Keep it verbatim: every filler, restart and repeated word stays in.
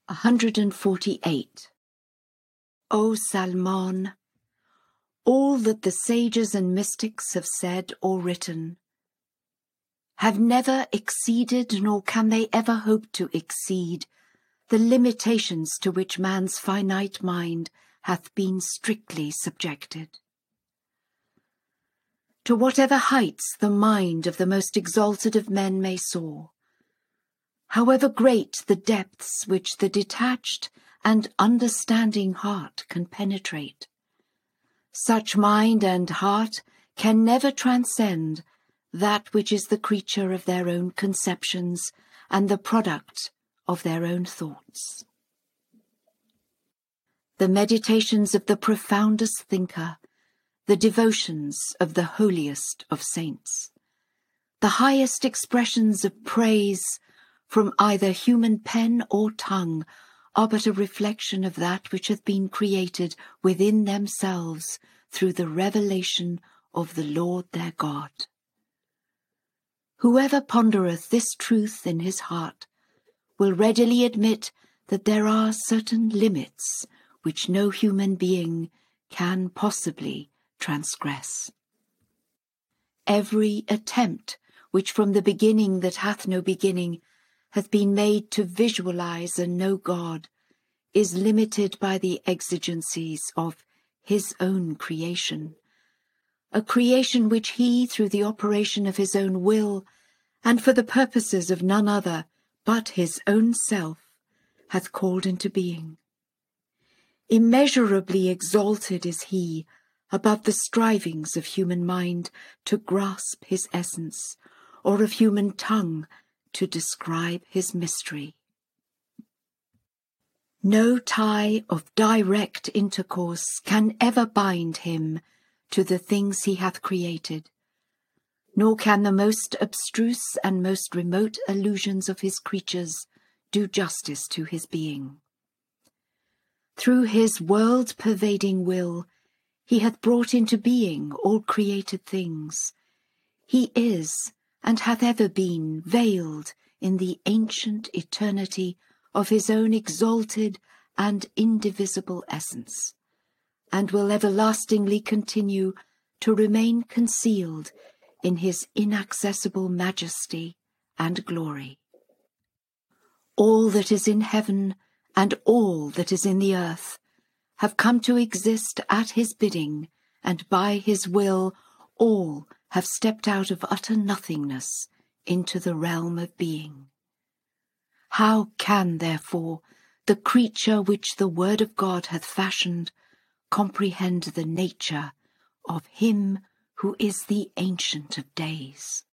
one hundred forty-eight. O Salmon, all that the sages and mystics have said or written have never exceeded, nor can they ever hope to exceed, the limitations to which man's finite mind hath been strictly subjected. To whatever heights the mind of the most exalted of men may soar, however great the depths which the detached and understanding heart can penetrate, such mind and heart can never transcend that which is the creature of their own conceptions and the product of their own thoughts. The meditations of the profoundest thinker, the devotions of the holiest of saints, the highest expressions of praise from either human pen or tongue are but a reflection of that which hath been created within themselves through the revelation of the Lord their God. Whoever pondereth this truth in his heart will readily admit that there are certain limits which no human being can possibly transgress. Every attempt which from the beginning that hath no beginning hath been made to visualize and know God is limited by the exigencies of his own creation, a creation which he, through the operation of his own will, and for the purposes of none other but his own self, hath called into being. Immeasurably exalted is he above the strivings of human mind to grasp his essence, or of human tongue to describe his mystery. No tie of direct intercourse can ever bind him to the things he hath created, nor can the most abstruse and most remote allusions of his creatures do justice to his being. Through his world-pervading will, he hath brought into being all created things. He is, and hath ever been, veiled in the ancient eternity of his own exalted and indivisible essence, and will everlastingly continue to remain concealed in his inaccessible majesty and glory. All that is in heaven and all that is in the earth have come to exist at his bidding, and by his will all have stepped out of utter nothingness into the realm of being. How can, therefore, the creature which the Word of God hath fashioned comprehend the nature of him who is the Ancient of Days?